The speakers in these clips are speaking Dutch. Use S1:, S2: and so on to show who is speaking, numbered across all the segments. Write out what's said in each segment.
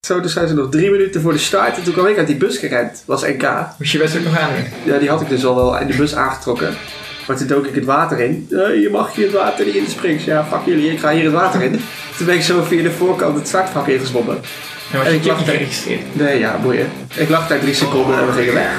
S1: Zo, dus zijn ze nog 3 minuten voor de start. En toen kwam ik uit die bus gerend. Was NK.
S2: Moest je wedstrijd nog aan?
S1: Ja, die had ik dus al wel in de bus aangetrokken. Maar toen dook ik het water in. Je mag hier het water niet in de springs. Ja, fuck jullie, ik ga hier het water in. Toen ben ik zo via de voorkant het startvak ingezwommen.
S2: En was je niet geregistreerd?
S1: Nee, ja, boeien. Ik lag daar 3 seconden en we gingen weg.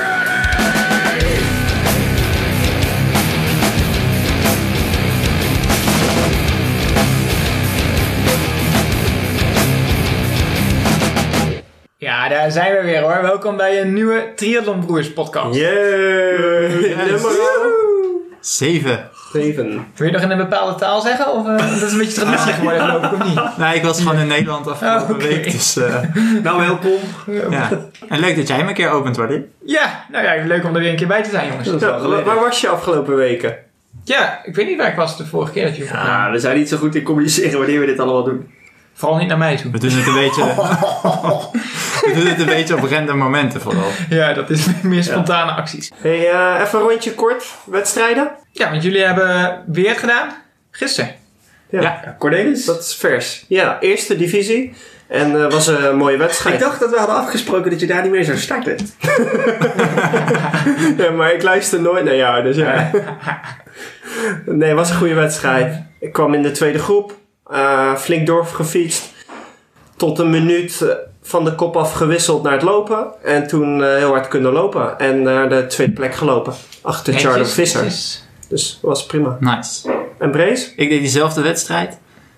S2: Ja, daar zijn we weer hoor. Welkom bij een nieuwe Triathlon Broers podcast.
S1: Nummer
S3: 7.
S2: Wil je nog in een bepaalde taal zeggen? Of dat is een beetje traditie geworden geloof ik, of niet?
S3: Nee, ik was gewoon in Nederland afgelopen week, dus...
S1: Nou, welkom.
S3: ja. En leuk dat jij hem een keer opent, Wally.
S2: Ja, nou ja, leuk om er weer een keer bij te zijn jongens.
S4: Waar was je afgelopen weken?
S2: Ja, ik weet niet waar ik was de vorige keer dat je
S1: Ja, we zijn niet zo goed in communiceren wanneer we dit allemaal doen.
S2: Vooral niet naar mij toe.
S3: We doen het een beetje... we doen het een beetje op random momenten vooral.
S2: Ja, dat is meer spontane acties.
S4: Hey, even een rondje kort. Wedstrijden?
S2: Ja, want jullie hebben weer gedaan. Gisteren.
S3: Ja.
S1: Cornelis?
S4: Dat is vers. Ja, eerste divisie. En was een mooie wedstrijd.
S1: Ik dacht dat we hadden afgesproken dat je daar niet meer zou starten.
S4: Ja, maar ik luister nooit naar jou, dus ja. Nee, het was een goede wedstrijd. Ik kwam in de tweede groep. Flink doorgefietst. Tot een minuut van de kop af gewisseld naar het lopen. En toen heel hard kunnen lopen. En naar de tweede plek gelopen. Achter Charlie Visser. Dus dat was prima.
S3: Nice.
S4: En Brace?
S3: Ik deed diezelfde wedstrijd.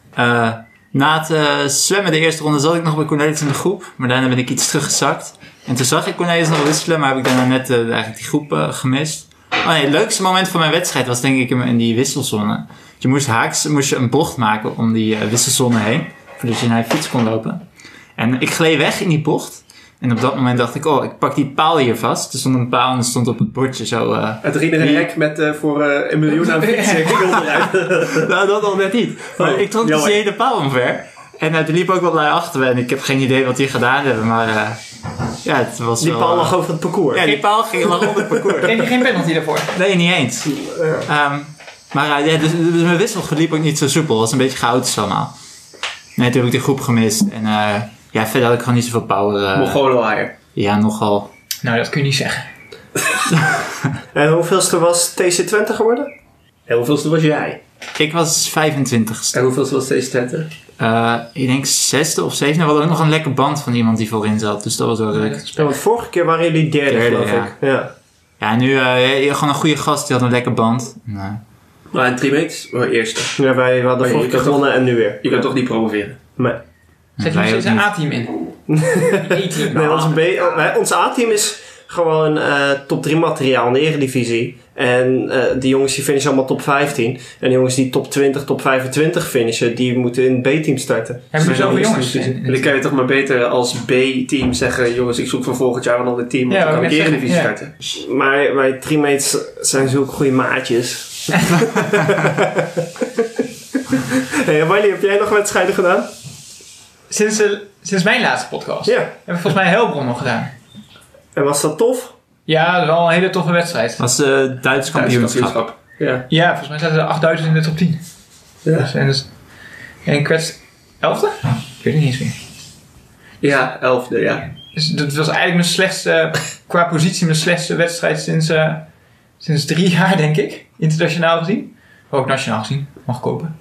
S3: Na het zwemmen de eerste ronde zat ik nog bij Cornelis in de groep. Maar daarna ben ik iets teruggezakt. En toen zag ik Cornelis nog wisselen. Maar heb ik daarna net eigenlijk die groep gemist. Oh nee, het leukste moment van mijn wedstrijd was denk ik in die wisselzone. Je moest je een bocht maken om die wisselzone heen. Voordat je naar je fiets kon lopen. En ik gleed weg in die bocht. En op dat moment dacht ik, ik pak die paal hier vast. Er stond een paal en er stond op het bordje zo...
S1: Het rek met voor 1 miljoen aan fietsen.
S3: Nou, dat al net niet. Maar ik trok dus die hele paal omver. En er liep ook wat lui achter me. En ik heb geen idee wat die gedaan hebben. Maar ja, het was
S4: die
S3: wel...
S4: paal lag over het parcours.
S3: Ja, die paal ging lag over het parcours.
S2: Kreeg je geen penalty daarvoor?
S3: Nee, niet eens. Maar dus mijn wissel liep ook niet zo soepel. Het was een beetje chaotisch allemaal. Nee, toen heb ik de groep gemist. En verder had ik gewoon niet zoveel power.
S1: Mongolenwaaier.
S3: Ja, nogal.
S2: Nou, dat kun je niet zeggen.
S4: En hoeveelste was TC20 geworden?
S1: En hoeveelste was jij?
S3: Ik was 25ste.
S1: En hoeveelste was deze Twente?
S3: Ik denk 6e of 7e. We hadden ook nog een lekker band van iemand die voorin zat. Dus dat was wel leuk.
S4: Ja, want vorige keer waren jullie derde geloof
S3: ja.
S4: ik. Ja.
S3: Ja, nu gewoon een goede gast. Die had een lekker band.
S1: Maar in Trimates, eerste.
S4: Ja, wij hadden vorige keer gewonnen en nu weer.
S1: Je kunt toch niet promoveren?
S4: Nee.
S2: Zet je nog steeds een A-team in? E-team.
S4: Nee, ons A-team is gewoon top 3 materiaal in de Eredivisie. En die jongens die finishen allemaal top 15. En de jongens die top 20, top 25 finishen, die moeten in het B-team starten.
S2: Hebben we zoveel jongens?
S1: En dan kan je toch maar beter als B-team zeggen, jongens, ik zoek voor volgend jaar een ander team. Want dan kan ik Eredivisie starten.
S4: Maar wij teammates zijn zulke goede maatjes. Hey, Wiley, heb jij nog wedstrijden gedaan?
S2: Sinds mijn laatste podcast
S4: Ja.
S2: hebben we volgens mij Helbron nog gedaan.
S4: En was dat tof?
S2: Ja, dat was wel een hele toffe wedstrijd.
S3: Dat was de Duits kampioenschap.
S1: Ja.
S2: Ja, volgens mij zaten er 8000 in de top 10.
S1: Ja.
S2: En ik werd 11e? Ik weet het niet eens meer.
S1: Ja, 11e, ja.
S2: Dus dat was eigenlijk mijn slechtste, qua positie, mijn slechtste wedstrijd sinds 3 jaar, denk ik. Internationaal gezien. Ook nationaal gezien. Mag kopen.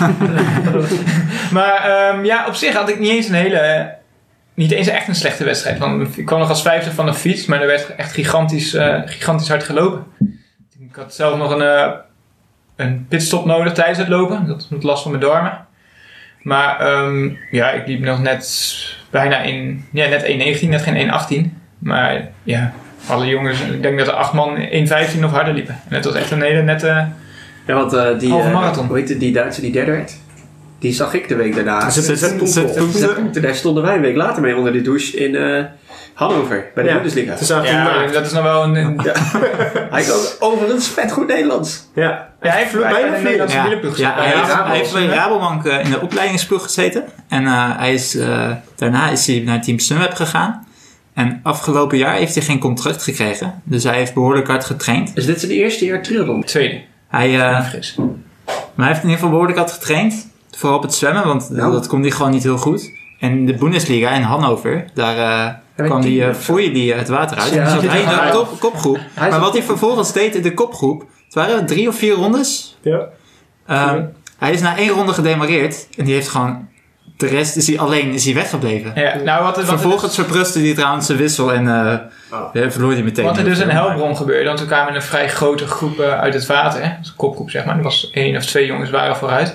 S2: Maar op zich had ik niet eens echt een slechte wedstrijd. Want ik kwam nog als 5e van de fiets, maar er werd echt gigantisch hard gelopen. Ik had zelf nog een pitstop nodig tijdens het lopen. Dat had last van mijn darmen. Maar ik liep nog net bijna net 1.19, net geen 1.18. Maar ja, alle jongens, ik denk dat er 8 man 1.15 of harder liepen. En het was echt een hele nette halve marathon.
S1: Hoe heette die Duitse die derde werd? Die zag ik de week daarna. Daar stonden wij een week later mee onder de douche in Hannover, bij de Bundesliga.
S2: Dat is nog wel een...
S1: Hij kan overigens vet goed Nederlands.
S2: Ja, hij heeft bij de Nederlandse wielerploeg gezeten.
S3: Hij heeft bij Rabobank in de opleidingsploeg gezeten. En daarna is hij naar Team Sunweb gegaan. En afgelopen jaar heeft hij geen contract gekregen. Dus hij heeft behoorlijk hard getraind.
S1: Dus dit is het eerste jaar triathlon?
S2: Tweede.
S3: Maar hij heeft in ieder geval behoorlijk hard getraind. Vooral op het zwemmen, want dat kon hij gewoon niet heel goed. En de Bundesliga in Hannover, daar kwam vloeide die het water uit.
S1: Ja,
S3: En zat hij in
S1: ja.
S3: de kopgroep. Maar wat hij vervolgens deed in de kopgroep, het waren 3 of 4 rondes.
S4: Ja.
S3: Hij is na 1 ronde gedemareerd en die heeft gewoon... De rest is hij weggebleven.
S2: Ja, nou,
S3: Vervolgens verprustte hij trouwens zijn wissel en verloor hij meteen.
S2: Wat er dus in Helbron gebeurde, want we kwamen een vrij grote groep uit het water. Hè? Dus een kopgroep zeg maar. Er was 1 of 2 jongens waren vooruit.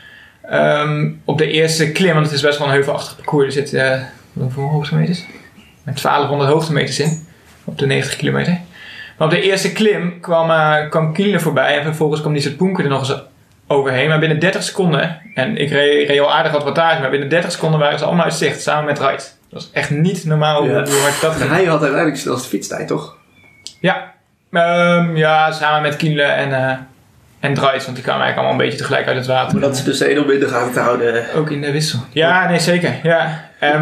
S2: Op de eerste klim, want het is best wel een heuvelachtig parcours. Er zit hoeveel hoogtemeters? Met 1200 hoogtemeters in. Op de 90 kilometer. Maar op de eerste klim kwam Kienle voorbij. En vervolgens kwam die Zetpoenke er nog eens overheen. Maar binnen 30 seconden, en ik reed al aardig wat wattage, maar binnen 30 seconden waren ze allemaal uit zicht, samen met Wright. Dat was echt niet normaal hoe hard dat ging.
S1: Hij had uiteindelijk de snelste fietstijd, toch?
S2: Ja, samen met Kienle en Dries, want die kwamen eigenlijk allemaal een beetje tegelijk uit het water.
S1: Maar dat is dus 1 om in de gaten te houden.
S2: Ook in de wissel. Ja, nee, zeker. Ja. En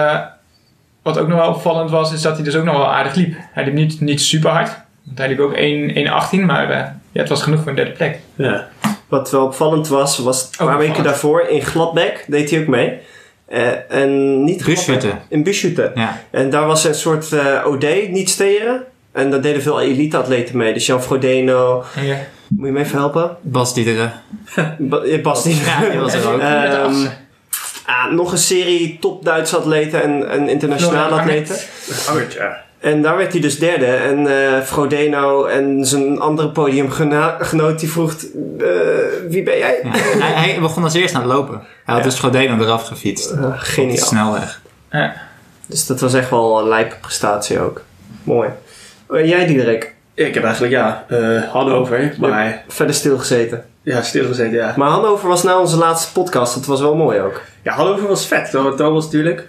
S2: wat ook nog wel opvallend was, is dat hij dus ook nog wel aardig liep. Hij liep niet super hard, want hij liep ook 1,18, maar het was genoeg voor een 3e plek.
S4: Ja. Wat wel opvallend was een paar weken daarvoor in Gladbeck deed hij ook mee. En niet
S3: Busschutten.
S4: In Busschutten.
S3: Ja.
S4: En daar was een soort OD, niet steren. En daar deden veel elite-atleten mee. Dus Jan Frodeno.
S2: Ja.
S4: Moet je me even helpen?
S3: Bas Diederen.
S4: Bas Diederen.
S3: Ja, die was er ook.
S2: Met de assen.
S4: Nog een serie top Duitse atleten en internationale atleten.
S1: Ja.
S4: En daar werd hij dus 3e. En Frodeno en zijn andere podiumgenoot die vroeg... wie ben jij?
S3: Ja. Hij begon als eerst aan het lopen. Hij had dus Frodeno eraf gefietst.
S4: Geniaal.
S3: Snelweg.
S2: Ja.
S4: Dus dat was echt wel een lijpe prestatie ook. Mooi. Jij Diederik?
S1: Ik heb eigenlijk Hannover, maar
S4: Verder stilgezeten.
S1: ja, stilgezeten, ja.
S4: Maar Hannover was nou onze laatste podcast. Dat was wel mooi ook.
S1: Ja, Hannover was vet. Thomas natuurlijk.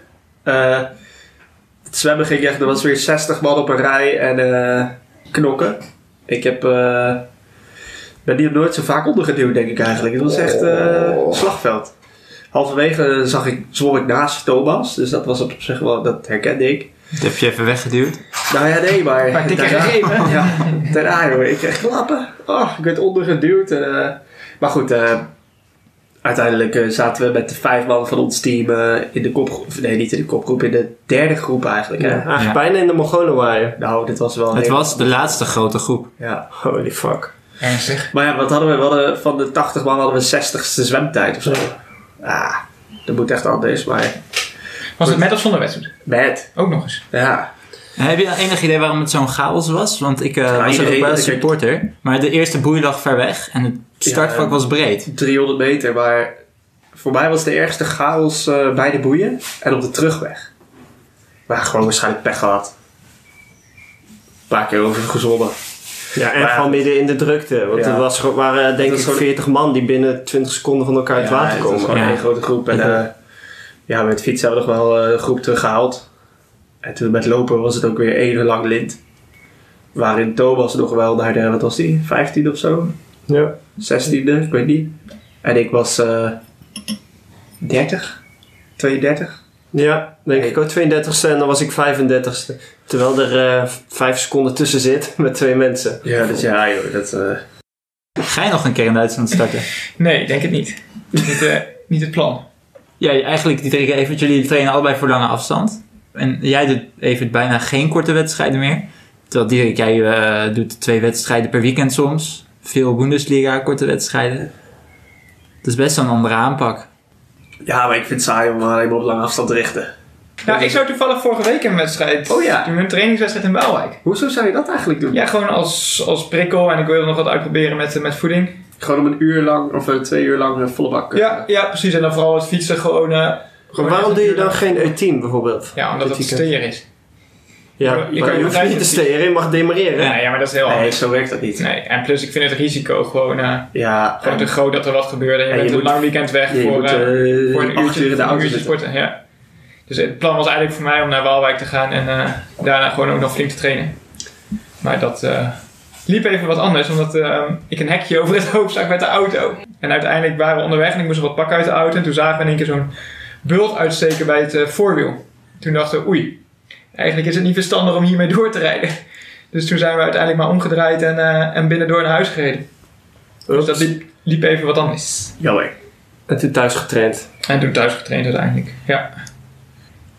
S1: Het zwemmen ging echt, er was weer 60 man op een rij en knokken. Ik ben hier nooit zo vaak ondergeduwd, denk ik eigenlijk. Het was echt slagveld. Halverwege zwom ik naast Thomas, dus dat was op zich wel, dat herkende ik.
S3: Dat heb je even weggeduwd.
S1: Nou ja, nee, maar...
S2: Maar dikke gegeven.
S1: Ja, daarna, joh. Ik kreeg klappen. Ik werd ondergeduwd. Maar goed, uiteindelijk zaten we met de 5 man van ons team in de kopgroep. Nee, niet in de kopgroep, in de 3e groep eigenlijk. Hè?
S4: Ja, eigenlijk bijna in de Mongolen waren.
S1: Nou, dit was wel...
S3: Het was de laatste grote groep.
S1: Ja.
S4: Holy fuck.
S2: Ernstig.
S1: Maar ja, wat hadden we? We hadden van de 80 man hadden we 60ste zwemtijd of zo. Dat moet echt anders, maar...
S2: Was het met of zonder wedstrijd?
S1: Met.
S2: Ook nog eens.
S1: Ja.
S3: En heb je enig idee waarom het zo'n chaos was? Want ik was er ook
S1: iedereen-
S3: wel supporter. Maar de eerste boei lag ver weg. En het startvak was breed.
S1: 300 meter, maar voor mij was de ergste chaos bij de boeien en op de terugweg. Maar gewoon waarschijnlijk pech gehad. Een paar keer over gezwommen.
S4: Ja, en
S1: Maar
S4: gewoon midden in de drukte. Want
S1: Ja.
S4: er waren denk
S1: Dat
S4: ik
S1: is gewoon-
S4: 40 man die binnen 20 seconden van elkaar uit het water
S1: Het was
S4: komen.
S1: gewoon
S3: Ja.
S1: één grote groep. En met fietsen hebben we nog wel de groep teruggehaald. En toen met lopen was het ook weer 1 uur lang lint. Waarin Thomas nog wel naar de, wat was die? 15 of zo?
S4: Ja.
S1: 16e, ik weet niet. En ik was 30, 32.
S4: Ja, denk ik ook 32ste en dan was ik 35ste. Terwijl er 5 seconden tussen zit met 2 mensen.
S1: Ja, dus ja, joh, dat...
S3: Ga je nog een keer in Duitsland starten?
S2: Nee, ik denk het niet. Niet het plan.
S3: Ja, eigenlijk jullie trainen allebei voor lange afstand. En jij doet even bijna geen korte wedstrijden meer. Terwijl Dirk, jij doet 2 wedstrijden per weekend soms. Veel Bundesliga, korte wedstrijden. Dat is best wel een andere aanpak.
S1: Ja, maar ik vind het saai om alleen maar op lange afstand te richten.
S2: Nou, ik zou toevallig vorige week een wedstrijd
S1: Oh ja.
S2: doen, een trainingswedstrijd in Waalwijk.
S1: Hoezo zou je dat eigenlijk doen?
S2: Ja, gewoon als prikkel en ik wil er nog wat uitproberen met voeding.
S1: Gewoon om 1 uur lang of 2 uur lang volle bak.
S2: Ja, precies. En dan vooral het fietsen gewoon...
S4: Maar waarom doe je dan geen E-team bijvoorbeeld?
S2: Ja, omdat het steer is.
S4: Ja,
S2: Je
S4: maar
S2: kan
S4: je
S2: je
S4: hoeft
S2: bedrijf
S4: niet te steren, je mag demareren.
S2: Ja, maar dat is heel
S1: Nee,
S2: anders.
S1: zo werkt dat niet.
S2: Nee, en plus ik vind het risico gewoon
S1: Ja,
S2: te groot dat er wat gebeurt. En je
S1: En
S2: bent
S1: je
S2: een
S1: moet-
S2: lang weekend weg
S1: je
S2: voor
S1: moet,
S2: een
S1: 8 uur in de auto
S2: uurtje
S1: zitten.
S2: sporten. Ja. Dus het plan was eigenlijk voor mij om naar Waalwijk te gaan en daarna gewoon ook nog flink te trainen. Maar dat liep even wat anders, omdat ik een hekje over het hoofd zag met de auto. En uiteindelijk waren we onderweg en ik moest wat pakken uit de auto. En toen zagen we in één keer zo'n bult uitsteken bij het voorwiel. Toen dachten we, oei, eigenlijk is het niet verstandig om hiermee door te rijden. Dus toen zijn we uiteindelijk maar omgedraaid en binnendoor naar huis gereden. Dus dat liep even wat anders.
S1: jammer.
S4: En toen thuis getraind.
S2: En toen thuis getraind uiteindelijk, ja.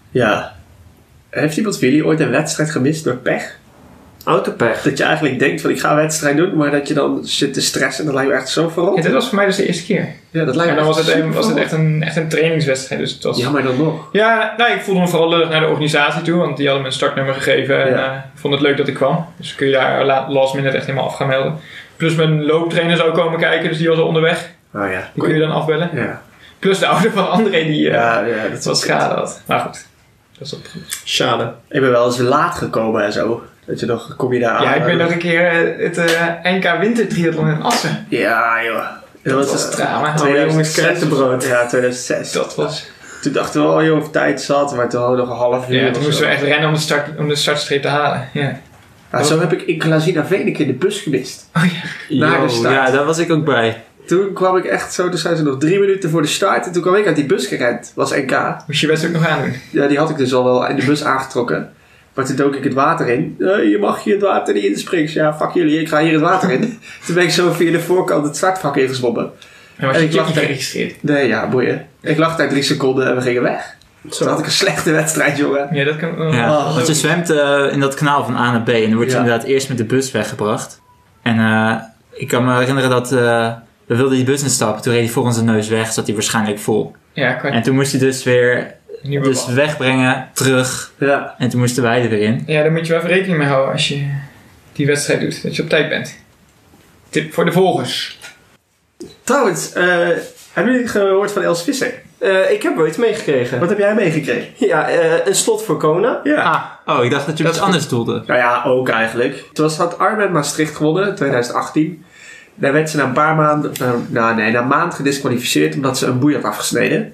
S1: Ja. Heeft iemand van jullie ooit een wedstrijd gemist door pech?
S4: Autopech.
S1: Dat je eigenlijk denkt van ik ga een wedstrijd doen, maar dat je dan zit te stressen. Dat lijkt me echt zo verrot.
S2: Ja, dit was voor mij dus de eerste keer.
S1: Ja, dat lijkt
S2: Maar
S1: me
S2: dan was het
S1: echt
S2: echt een trainingswedstrijd. Dus het was...
S1: Ja, maar dan nog.
S2: Ja, nou, ik voelde me vooral lullig naar de organisatie toe, want die hadden me een startnummer gegeven en
S1: Ja.
S2: ik vond het leuk dat ik kwam. Dus kun je daar last minute echt helemaal af gaan melden. Plus mijn looptrainer zou komen kijken, dus die was al onderweg.
S1: Oh ja.
S2: Die kon je dan afbellen.
S1: Ja.
S2: Plus de ouder van André die
S1: Ja, dat
S2: wat
S1: was
S2: schade had. Maar goed, dat is op goed.
S4: Schade.
S1: Ik ben wel eens laat gekomen en zo. Dat je nog, kom je daar aan.
S2: Ja, ik weet nog een keer het NK Wintertriathlon in Assen.
S1: Ja, joh. Dat was
S2: drama.
S4: Oh, jongens, krentenbrood.
S1: Ja, 2006.
S2: Dat was...
S1: Toen dachten we, oh joh, of tijd zat, maar toen hadden we nog een half uur.
S2: Ja,
S1: of
S2: toen
S1: zo.
S2: moesten we echt rennen om de startstreep te halen. Ja.
S1: Ja, zo heb ik in Klazina-Veen een keer de bus gemist.
S2: Oh ja.
S1: Naar de
S3: Yo,
S1: start.
S3: ja, daar was ik ook bij.
S1: Toen kwam ik echt zo, toen zijn ze nog 3 minuten voor de start. En toen kwam ik uit die bus gerend. Was NK.
S2: Moest je best ook nog aandoen.
S1: Ja, die had ik dus al wel in de bus aangetrokken. Maar toen dook ik het water in. Je mag hier het water niet in springen. Ja, fuck jullie, ik ga hier het water in. Toen ben ik zo via de voorkant het startvak ingezwommen.
S2: En was
S1: En
S2: je
S1: ik
S2: niet
S1: lag daar-
S2: geregistreerd.
S1: Nee, ja, boeien. Ik lag daar 3 seconden en we gingen weg. Toen had ik een slechte wedstrijd, jongen.
S2: Ja, dat kan
S3: Ja,
S1: Oh,
S3: want je zwemt in dat kanaal van A naar B en dan word je
S1: Ja.
S3: inderdaad eerst met de bus weggebracht. En ik kan me herinneren dat we wilden die bus instappen. Toen reed hij voor onze neus weg, zat hij waarschijnlijk vol.
S2: Ja, kan
S3: En toen moest hij dus weer
S2: niet
S3: dus wegbrengen, terug.
S1: Ja.
S3: En toen moesten wij er weer in.
S2: Ja, daar moet je wel even rekening mee houden als je die wedstrijd doet. Dat je op tijd bent. Tip voor de volgers.
S1: Trouwens, hebben jullie gehoord van Els Visser?
S4: Ik heb wel iets meegekregen.
S1: Wat heb jij meegekregen?
S4: Ja, een slot voor Kona.
S1: Ja.
S3: Oh, ik dacht dat je
S2: Dat
S3: iets
S2: is
S3: anders doelde.
S1: Nou ja, ook eigenlijk. Toen had Armen Maastricht gewonnen, 2018. Daar werd ze na een paar maanden, na een maand gedisqualificeerd omdat ze een boei had afgesneden.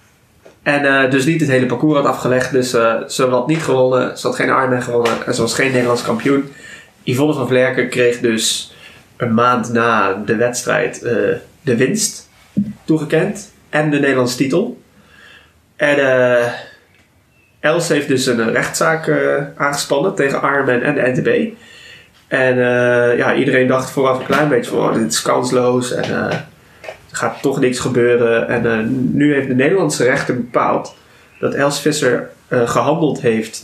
S1: En dus niet het hele parcours had afgelegd. Dus ze had niet gewonnen. Ze had geen Ironman gewonnen. En ze was geen Nederlands kampioen. Yvonne van Vlerken kreeg dus een maand na de wedstrijd de winst toegekend. En de Nederlandse titel. En Els heeft dus een rechtszaak aangespannen tegen Ironman en de NTB. En ja, iedereen dacht vooraf een klein beetje van, oh, dit is kansloos en er gaat toch niks gebeuren. En nu heeft de Nederlandse rechter bepaald dat Els Visser gehandeld heeft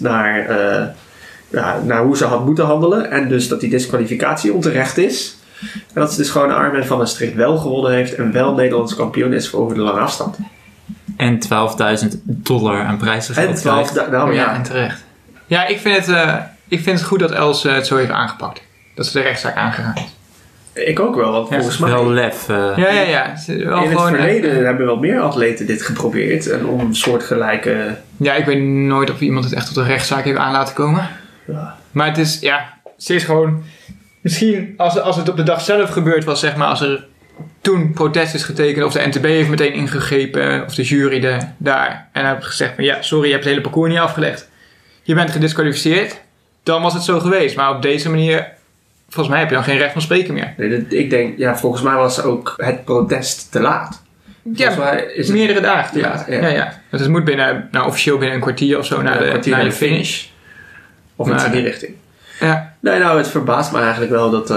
S1: naar hoe ze had moeten handelen. En dus dat die disqualificatie onterecht is. En dat ze dus gewoon Ironman van Maastricht wel gewonnen heeft en wel Nederlands kampioen is voor over de lange afstand.
S3: En $12.000 aan prijzengeld.
S1: En 12, nou ja.
S2: En terecht. Ja, ik vind het goed dat Els het zo heeft aangepakt. Dat ze de rechtszaak aangegaan is.
S1: Ik ook wel, want
S2: Ja,
S1: volgens mij
S3: Wel lef.
S2: Ja. Wel
S1: in het
S2: gewoon,
S1: verleden hebben wel meer atleten dit geprobeerd. En om een soortgelijke...
S2: ja, ik weet nooit of iemand het echt tot een rechtszaak heeft aan laten komen.
S1: Ja.
S2: Maar het is, ja, ze is gewoon... Misschien als het op de dag zelf gebeurd was, zeg maar, als er toen protest is getekend, of de NTB heeft meteen ingegrepen, of de jury daar. En heeft gezegd van, ja, sorry, je hebt het hele parcours niet afgelegd. Je bent gedisqualificeerd. Dan was het zo geweest. Maar op deze manier, volgens mij heb je dan geen recht van spreken meer.
S1: Nee, ik denk, ja, volgens mij was ook het protest te laat. Volgens mij is het
S2: meerdere dagen te
S1: Ja,
S2: laat.
S1: ja.
S2: Ja. Want het moet officieel binnen een kwartier of zo naar
S1: een kwartier
S2: de finish.
S1: of iets in
S2: Maar-
S1: die richting.
S2: Ja.
S1: Nee, nou, het verbaast me eigenlijk wel dat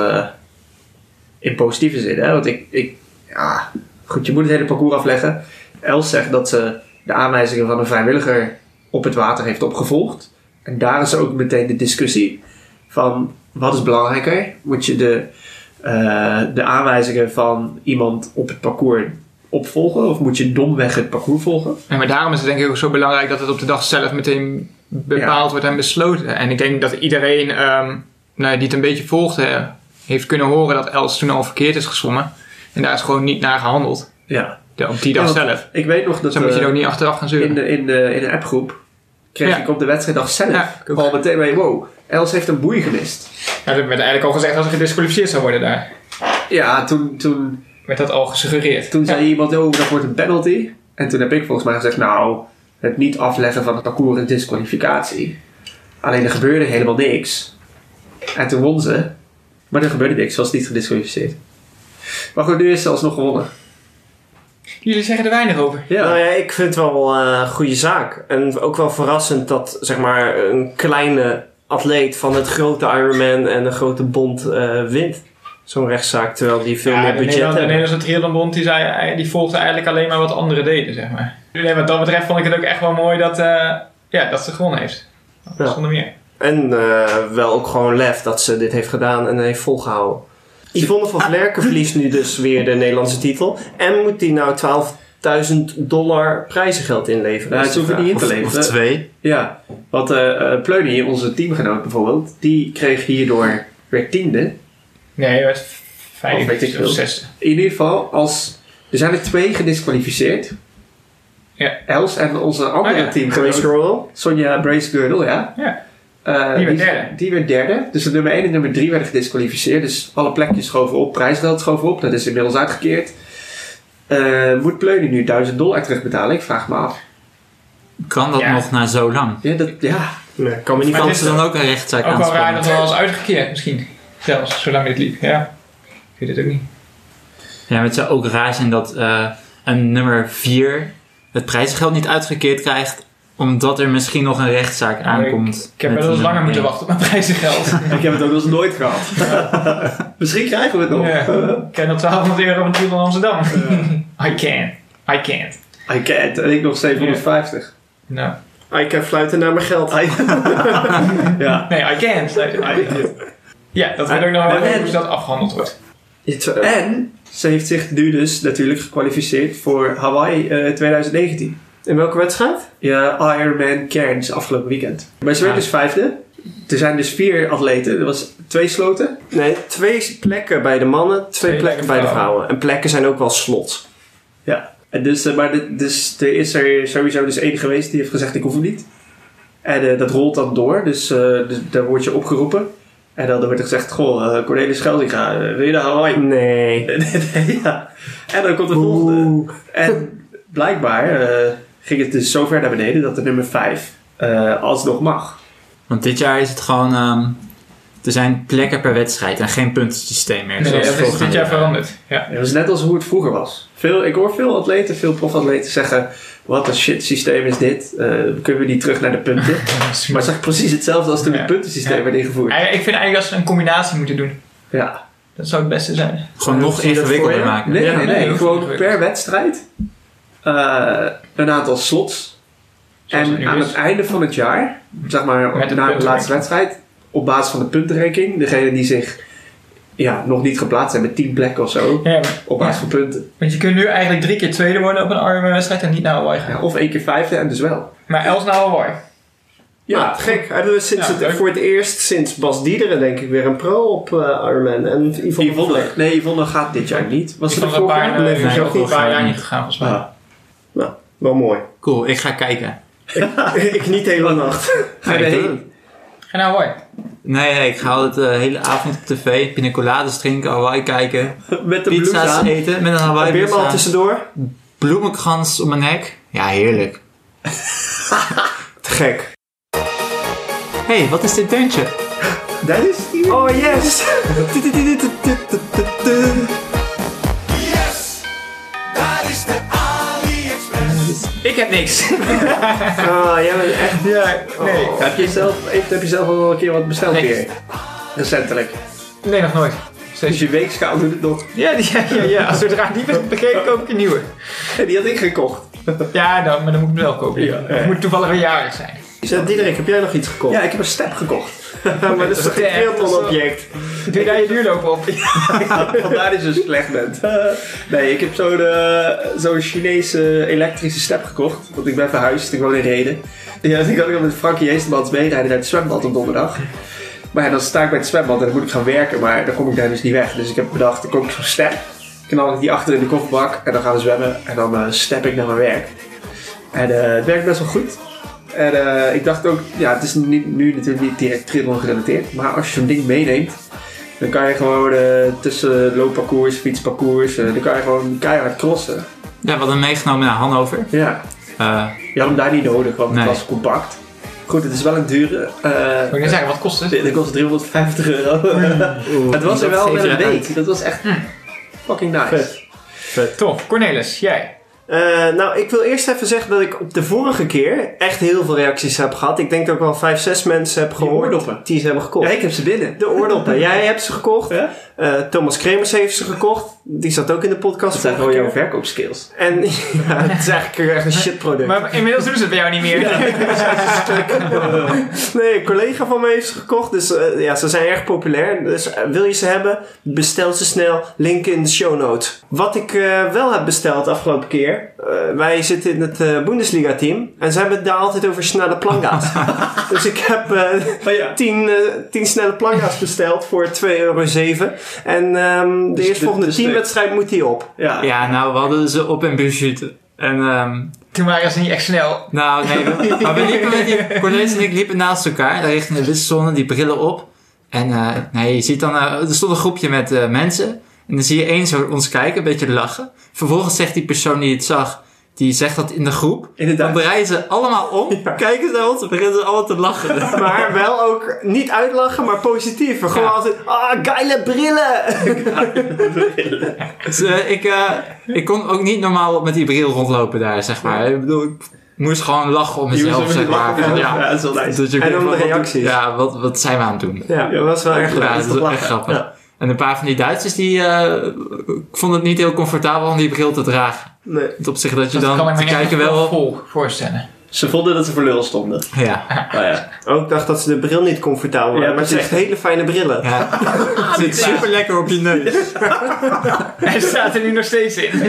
S1: in positieve zin, hè. Want ja, goed, je moet het hele parcours afleggen. Els zegt dat ze de aanwijzingen van een vrijwilliger op het water heeft opgevolgd. En daar is ook meteen de discussie van, wat is belangrijker? Moet je de aanwijzingen van iemand op het parcours opvolgen? Of moet je domweg het parcours volgen?
S2: Ja, maar daarom is het denk ik ook zo belangrijk dat het op de dag zelf meteen bepaald wordt en besloten. En ik denk dat iedereen die het een beetje volgde, heeft kunnen horen dat Els toen al verkeerd is gezwommen. En daar is gewoon niet naar gehandeld.
S1: Ja.
S2: Op die dag
S1: Ja, want
S2: zelf.
S1: Ik weet nog dat
S2: Zo moet je er ook niet achteraf gaan zeuren.
S1: in de appgroep kreeg
S2: Ja.
S1: ik op de wedstrijddag zelf
S2: Ja, ik ook.
S1: al meteen mee, wow, Els heeft een boei gemist.
S2: Ja, dat werd eigenlijk al gezegd als ze gedisqualificeerd zou worden daar.
S1: Ja, toen
S2: Werd dat al gesuggereerd.
S1: zei iemand, oh, dat wordt een penalty. En toen heb ik volgens mij gezegd, nou, het niet afleggen van het parcours is disqualificatie. Alleen er gebeurde helemaal niks. En toen won ze. Maar er gebeurde niks, ze was niet gedisqualificeerd. Maar goed, nu is ze alsnog gewonnen.
S2: Jullie zeggen er weinig over.
S1: Ja.
S4: Nou ja, ik vind het wel een goede zaak. En ook wel verrassend dat, zeg maar, een kleine atleet van het grote Ironman en een grote bond wint. Zo'n rechtszaak, terwijl die veel meer budget
S2: De
S4: hebben.
S2: Nederlandse Triathlonbond die volgde eigenlijk alleen maar wat anderen deden, zeg maar. Nee, wat dat betreft vond ik het ook echt wel mooi Ja, dat ze gewonnen heeft.
S4: Ja.
S2: Zonder meer.
S4: En wel ook gewoon lef dat ze dit heeft gedaan en heeft volgehouden. Yvonne van Vlerken verliest nu dus weer de Nederlandse titel. En moet die nou $12.000 prijzengeld inleveren?
S1: Nou, het hoeft niet in te
S3: Of
S1: leveren.
S3: 2.
S1: Ja, want Pleuny, onze teamgenoot bijvoorbeeld, die kreeg hierdoor weer 10e.
S2: Nee, hij werd
S1: Of weet ik
S2: 5
S1: veel.
S2: of 6.
S1: In ieder geval, er zijn er 2 gedisqualificeerd.
S2: Ja.
S1: Els en onze andere
S2: Oh ja,
S1: teamgenoot,
S4: Grace Royal.
S1: Sonja Bracegirdle, ja.
S2: Ja.
S1: Die
S2: werd derde.
S1: Die werd derde. Dus de nummer 1 en nummer 3 werden gedisqualificeerd. Dus alle plekjes schoven op, prijsgeld schoven op. Dat is inmiddels uitgekeerd. Moet Pleuny nu $1.000 terugbetalen? Ik vraag me af.
S3: Kan dat
S2: Ja.
S3: nog na zo lang?
S1: Ja,
S4: Nee, kan me niet
S2: Maar
S3: Kan
S2: dit
S3: ze
S2: is
S3: dan ook een rechtszaak
S2: Ook wel raar
S3: aanspannen?
S2: dat het wel was uitgekeerd misschien. Zelfs, zolang dit liep. Ja. Ik weet het ook niet.
S3: Ja, maar het zou ook raar zijn dat een nummer 4 het prijzengeld niet uitgekeerd krijgt, omdat er misschien nog een rechtszaak aankomt.
S2: Ik heb
S3: met
S2: wel eens
S3: een
S2: langer
S3: nummer
S2: moeten
S3: 1.
S2: wachten op mijn prijzengeld.
S1: ik heb het ook wel eens nooit gehad. Misschien krijgen we het nog.
S2: Ja. Ik ken dat €1200 van Tuur in Amsterdam. I can't.
S1: I can't. En ik nog 750.
S2: Nou.
S4: Ik heb fluiten naar mijn geld.
S1: Ja.
S2: Nee, I can't. Ja, dat weet ook nog wel
S1: En-
S2: hoe dat afgehandeld wordt.
S1: En ze heeft zich nu dus natuurlijk gekwalificeerd voor Hawaii 2019.
S4: In welke wedstrijd?
S1: Ja, Ironman Cairns afgelopen weekend. Maar ze werd dus 5e. Er zijn dus 4 atleten. Er was 2 sloten.
S4: Nee, 2 plekken bij de mannen, 2 plekken bij de vrouwen. En plekken zijn ook wel slot.
S1: Ja. En dus, dus er is er sowieso dus één geweest die heeft gezegd ik hoef het niet. En dat rolt dan door. Dus daar word je opgeroepen. En dan werd er gezegd, goh, Cornelis Geldinga, wil je naar Hawaii?
S4: Nee.
S1: Nee, ja. En dan komt de volgende. En blijkbaar ging het dus zo ver naar beneden dat de nummer 5 alsnog mag.
S3: Want dit jaar is het gewoon, er zijn plekken per wedstrijd en geen puntensysteem meer.
S2: Nee,
S3: zoals
S2: dat is
S3: voorgaande
S2: dit jaar
S3: jaren.
S2: veranderd. Ja.
S1: Het was net als hoe het vroeger was. Ik hoor veel atleten, veel profatleten zeggen, wat een shit systeem is dit. Kunnen we niet terug naar de punten? Maar het is echt precies hetzelfde als toen het puntensysteem werd ingevoerd.
S2: Ik vind eigenlijk dat ze een combinatie moeten doen.
S1: Ja.
S2: Dat zou het beste zijn.
S3: Gewoon nog
S4: Zie je dat
S3: ingewikkelder
S4: voor je?
S3: maken.
S1: Nee,
S2: Ja, nee,
S1: gewoon
S2: hoeft niet
S1: per wedstrijd een aantal slots.
S2: Zoals het
S1: En
S2: nu
S1: aan
S2: is.
S1: het einde van het jaar, zeg maar
S2: Met de
S1: na de
S2: puntenranking.
S1: laatste wedstrijd, op basis van de puntenranking, degene die zich nog niet geplaatst zijn met 10 plekken of zo,
S2: Ja, maar,
S1: op basis van punten.
S2: want je kunt nu eigenlijk 3 keer tweede worden op een Ironman-wedstrijd en niet naar Hawaii gaan.
S1: Ja, of 1 keer 5e en dus wel.
S2: Maar Els naar Hawaii.
S4: Ja, gek. Hij doet sinds
S2: Ja,
S4: het,
S2: leuk.
S4: voor het eerst sinds Bas Diederen denk ik weer een pro op Ironman. En
S1: Yvonne gaat dit jaar niet. Was
S2: Ik
S1: het
S2: vond
S1: er
S2: een
S1: vorig
S2: paar,
S1: jaar?
S4: Nee,
S2: nee,
S4: ook
S2: ook een
S4: niet.
S2: paar jaar niet gegaan volgens mij.
S1: Ah.
S4: Nou, wel mooi.
S3: Cool, ik ga kijken.
S4: Ik niet de hele nacht.
S1: Ga je erheen?
S2: Ga naar Hawaii.
S3: Nee, ik ga altijd de hele avond op tv, pina coladas drinken, Hawaii kijken,
S1: Met de blouse
S3: pizza's
S1: aan.
S3: eten met een Hawaii
S4: Beermal
S3: pizza,
S4: tussendoor.
S3: bloemenkrans om mijn nek. Ja, heerlijk.
S4: Te gek.
S3: Hey, wat is dit deuntje?
S1: Dat is hier.
S4: Oh yes!
S2: Ik heb niks.
S4: Jij bent echt...
S2: Ja, nee.
S1: Heb je zelf al wel een keer wat besteld
S2: Nee.
S1: weer? Recentelijk.
S2: Nee, nog nooit.
S1: Dus je weegschaal doet het nog.
S2: Ja. Zodra die bent bekeken, koop ik een nieuwe.
S1: En die had ik gekocht.
S2: Ja, maar dan moet ik hem wel kopen.
S1: Ja.
S2: Of moet toevallig weer jarig zijn.
S4: Diederik, heb jij nog iets gekocht?
S1: Ja, ik heb een step gekocht.
S4: maar dat is toch geen triathlon-object?
S2: Doe daar je duurloop op.
S1: Vandaar dat je zo slecht bent. Nee, ik heb zo'n Chinese elektrische step gekocht. Want ik ben verhuisd, ik woon in Rheden. Ja, ik had met Frankie Heestemans meerijden naar het zwembad op donderdag. Maar ja, dan sta ik bij het zwembad en dan moet ik gaan werken. Maar dan kom ik daar dus niet weg. Dus ik heb bedacht, dan koop ik zo'n step. Knal ik die achter in de kofferbak. En dan gaan we zwemmen. En dan step ik naar mijn werk. En het werkt best wel goed. En ik dacht ook, ja, het is nu natuurlijk niet direct triathlon gerelateerd. Maar als je zo'n ding meeneemt, dan kan je gewoon tussen loopparcours, fietsparcours, dan kan je gewoon keihard crossen.
S3: Ja, we hadden hem meegenomen naar Hannover.
S1: Ja, je had hem daar niet nodig, want
S3: Nee.
S1: het was compact. Goed, het is wel een dure.
S2: Moet ik net zeggen, wat kost het?
S1: Dit kost €350. Het was er wel met een week. Dat was echt fucking nice.
S4: Vet.
S2: Tof. Cornelis, jij.
S4: Nou, ik wil eerst even zeggen dat ik op de vorige keer echt heel veel reacties heb gehad. Ik denk dat ik wel 5, 6 mensen heb gehoord
S1: oordoppen.
S4: die ze hebben gekocht.
S1: Ja, ik heb ze binnen.
S4: De oordoppen. Jij hebt ze gekocht.
S1: Ja?
S4: Thomas Kremers heeft ze gekocht. Die zat ook in de podcast.
S1: Dat zijn gewoon jouw verkoopskills.
S4: En ja, het is eigenlijk echt een shitproduct.
S2: Maar inmiddels doen ze het bij jou niet meer.
S4: Nee, een collega van me heeft ze gekocht. Dus ze zijn erg populair. Dus wil je ze hebben, bestel ze snel. Link in de show notes. Wat ik wel heb besteld de afgelopen keer. Wij zitten in het Bundesliga team. En ze hebben het daar altijd over snelle planga's. Dus ik heb 10 snelle planga's besteld voor €2,07. En de eerstvolgende teamwedstrijd moet die op.
S3: Ja, nou, we hadden ze op in Buurschute. En
S2: Toen waren ze niet echt snel.
S3: nou, nee, maar we liepen met die... Cornelis en ik liepen naast elkaar. Daar richting de wisselzone, die brillen op. En je ziet dan... er stond een groepje met mensen. En dan zie je één zo ons kijken, een beetje lachen. Vervolgens zegt die persoon die het zag... Die zegt dat in de groep.
S1: Inderdaad.
S3: Dan draaien ze allemaal om. Kijken ze naar ons en beginnen ze allemaal te lachen.
S4: Maar wel ook niet uitlachen, maar positief. Gewoon altijd, geile brillen!
S3: Dus ik kon ook niet normaal met die bril rondlopen daar, zeg maar. Ik bedoel, ik moest gewoon lachen om mezelf, zeg maar.
S1: Ja, dat is wel nice.
S3: Dus
S4: En om de reacties.
S3: Ja, wat zijn we aan het doen?
S4: Ja, dat was wel erg leuk.
S3: Ja, dat is echt grappig.
S4: Ja.
S3: En een paar van die Duitsers, die vonden het niet heel comfortabel om die bril te dragen.
S4: Nee.
S3: Het op zich dat je
S2: Dat kan
S3: dan
S2: ik
S3: te
S2: me
S3: kijken
S2: echt
S3: wel...
S2: vol voorstellen.
S1: Ze vonden dat ze voor lul stonden.
S3: Ja.
S1: Oh, ja.
S4: Ook dacht dat ze de bril niet comfortabel waren.
S1: Ja,
S4: maar het zijn echt hele fijne brillen.
S3: Ja. Het zit super lekker op je neus.
S2: Hij staat er nu nog steeds in.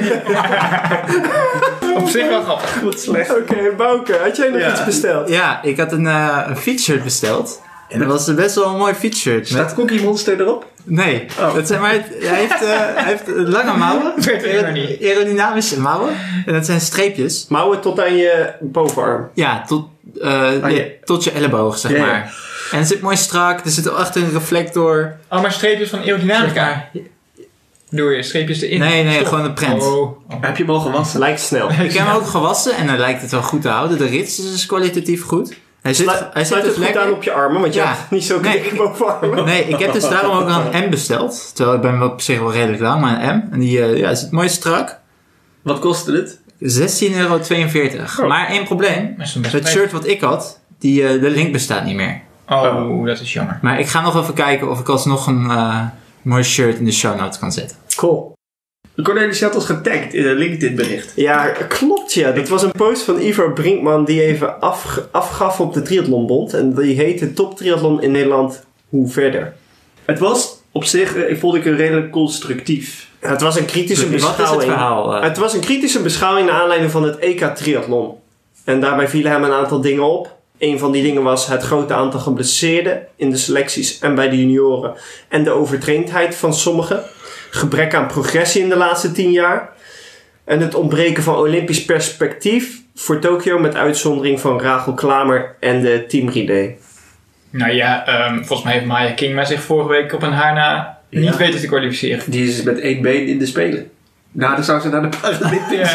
S2: Op zich wel grappig.
S1: Wat slecht.
S4: Oké, Bouke, had jij nog iets besteld?
S3: Ja, ik had een fietsshirt besteld. En dat was best wel een mooi fietsshirt.
S1: Staat Cookie Monster erop?
S3: Nee, dat zijn maar, hij heeft lange mouwen,
S2: Weet ik nog niet.
S3: aerodynamische mouwen. En dat zijn streepjes.
S4: Mouwen tot aan je bovenarm.
S3: Ja, tot je elleboog, zeg
S1: Ja, ja.
S3: maar. En het zit mooi strak, er zit achter een reflector.
S2: Oh, maar streepjes van aerodynamica. Doe je streepjes erin?
S3: Nee,
S2: Stop.
S3: gewoon een prent.
S2: Oh.
S1: Heb je hem al gewassen?
S4: Lijkt snel.
S3: Ik heb hem ook gewassen en dan lijkt het wel goed te houden. De rits is dus kwalitatief goed. Hij zit
S4: Sluit
S3: dus
S4: het goed
S3: lekker
S4: aan op je armen, want je
S3: Ja.
S4: hebt niet zo
S3: Nee.
S4: dik bovenarmen.
S3: Nee, ik heb dus daarom ook een M besteld. Terwijl ik ben op zich wel redelijk lang, maar een M. En die zit mooi strak.
S1: Wat kostte het?
S3: €16,42. Maar één probleem.
S2: Dat is een best
S3: Het shirt wat ik had, de link bestaat niet meer.
S2: Oh, dat is jammer.
S3: Maar ik ga nog even kijken of ik alsnog een mooi shirt in de show notes kan zetten.
S4: Cool.
S1: Cornelis had ons getagd in een LinkedIn bericht.
S4: Ja, klopt ja. Dat was een post van Ivar Brinkman die even afgaf op de Triathlonbond. En die heette Top Triathlon in Nederland, hoe verder?
S1: Het was op zich, vond ik een redelijk constructief.
S4: Het was een kritische
S3: Wat is het
S4: beschouwing.
S3: verhaal?
S4: Het was een kritische beschouwing naar aanleiding van het EK Triathlon. En daarbij vielen hem een aantal dingen op. Een van die dingen was het grote aantal geblesseerden in de selecties en bij de junioren. En de overtraindheid van sommigen. Gebrek aan progressie in de laatste 10 jaar. En het ontbreken van olympisch perspectief voor Tokio met uitzondering van Rachel Klamer en de Team Relay.
S2: Nou ja, volgens mij heeft Maya Kingma zich vorige week op een haar na niet weten te kwalificeren.
S1: Die is met 1 been in de Spelen. Nou, dan zou ze naar de Paralympics.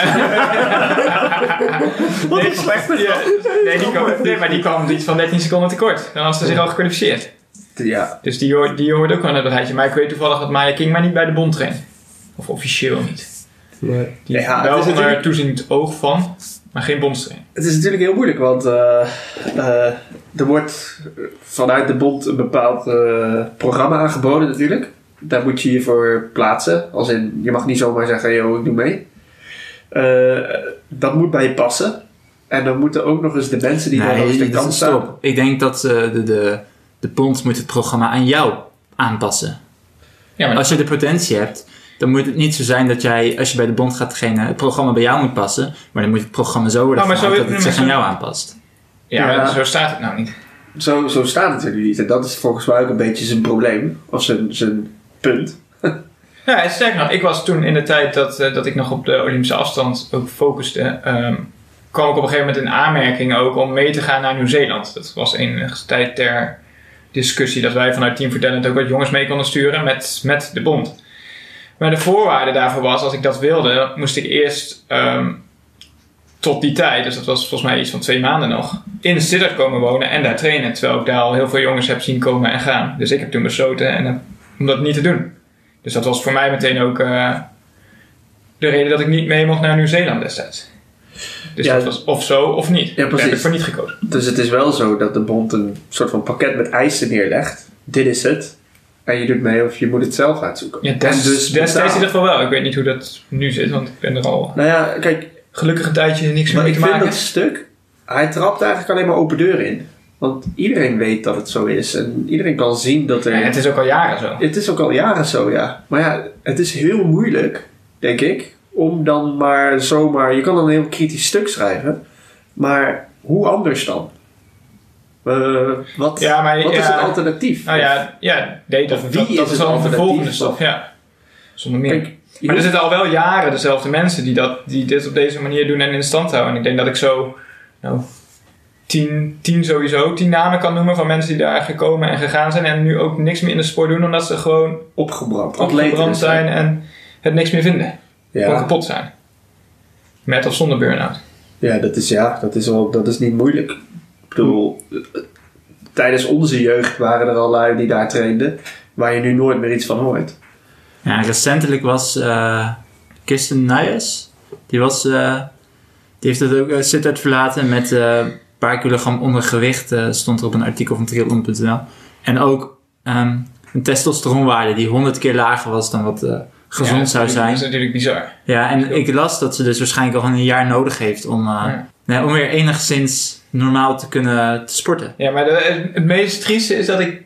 S1: Wat een slechte
S2: Nee, maar die kwam iets van 13 seconden tekort. Dan had ze zich al gekwalificeerd.
S1: Ja.
S2: Dus die hoort ook wel in het rijtje. Maar ik weet toevallig dat Maya Kingma niet bij de bond traint. Of officieel niet.
S4: Nee.
S2: Die
S1: Ja, het
S2: wel
S1: is
S2: onder
S1: natuurlijk-
S2: toeziend oog van, maar geen bondstrainer.
S1: Het is natuurlijk heel moeilijk, want er wordt vanuit de bond een bepaald programma aangeboden natuurlijk. Daar moet je je voor plaatsen. Als in, je mag niet zomaar zeggen, yo, ik doe mee. Dat moet bij je passen. En dan moeten ook nog eens de mensen die daar langs de kant staan.
S3: Stop. Ik denk dat de bond moet het programma aan jou aanpassen.
S2: Ja, maar
S3: Als je de potentie hebt, dan moet het niet zo zijn dat jij, als je bij de bond gaat trainen, het programma bij jou moet passen. Maar dan moet het programma zo worden
S2: maar
S3: gemaakt
S2: zo-
S3: dat het zich aan jou aanpast.
S2: maar zo staat het nou niet.
S1: Zo staat het er nu niet. En dat is volgens mij ook een beetje zijn probleem. Of zijn punt.
S2: Ja, sterker nog, ik was toen in de tijd dat ik nog op de Olympische afstand ook focuste, kwam ik op een gegeven moment in aanmerking ook om mee te gaan naar Nieuw-Zeeland. Dat was enige tijd ter discussie dat wij vanuit Team Vertellend ook wat jongens mee konden sturen met de bond. Maar de voorwaarde daarvoor was, als ik dat wilde, moest ik eerst tot die tijd, dus dat was volgens mij iets van 2 maanden nog, in Sittard komen wonen en daar trainen. Terwijl ik daar al heel veel jongens heb zien komen en gaan. Dus ik heb toen besloten om dat niet te doen. Dus dat was voor mij meteen ook de reden dat ik niet mee mocht naar Nieuw-Zeeland destijds. Dus
S1: Ja,
S2: dat was of zo of niet.
S1: Ja,
S2: Daar
S1: precies.
S2: heb ik voor niet gekozen.
S1: Dus het is wel zo dat de bond een soort van pakket met eisen neerlegt. Dit is het. en je doet mee of je moet het zelf uitzoeken.
S2: Ja,
S1: en dus
S2: destijds in ieder geval wel. Ik weet niet hoe dat nu zit, want ik ben er al
S1: Nou ja, kijk,
S2: gelukkig een tijdje niks
S1: maar
S2: meer
S1: ik
S2: mee te
S1: vind
S2: maken.
S1: dat stuk, hij trapt eigenlijk alleen maar open deuren in. Want iedereen weet dat het zo is. En iedereen kan zien dat er...
S2: Ja, het is ook al jaren zo.
S1: Het is ook al jaren zo, ja. Maar ja, het is heel moeilijk, denk ik, om dan maar zomaar... Je kan dan een heel kritisch stuk schrijven, maar hoe anders dan? Wat is het alternatief?
S2: Nou ja, nee, dat
S1: Wie is
S2: is
S1: het
S2: al een
S1: alternatief?
S2: vervolgende stap, ja. Zonder meer.
S1: Kijk,
S2: Maar er zitten al wel jaren dezelfde mensen die dit op deze manier doen en in stand houden. En ik denk dat ik zo 10 namen kan noemen van mensen die daar gekomen en gegaan zijn en nu ook niks meer in de sport doen omdat ze gewoon opgebrand zijn en het niks meer vinden. Gewoon kapot zijn. Met of zonder burn-out.
S1: Ja, dat is niet moeilijk. Ik bedoel, tijdens onze jeugd waren er al lui die daar trainden, waar je nu nooit meer iets van hoort.
S3: Ja, recentelijk was Kirsten Nijers. Die heeft het ook Sittard verlaten met een paar kilogram ondergewicht. Stond er op een artikel van triathlon.nl. En ook een testosteronwaarde die 100 keer lager was dan wat gezond zou zijn.
S2: Dat is natuurlijk bizar.
S3: Ja, en ik las dat ze dus waarschijnlijk al een jaar nodig heeft om weer enigszins normaal te kunnen sporten.
S2: Ja, maar het meest trieste is dat ik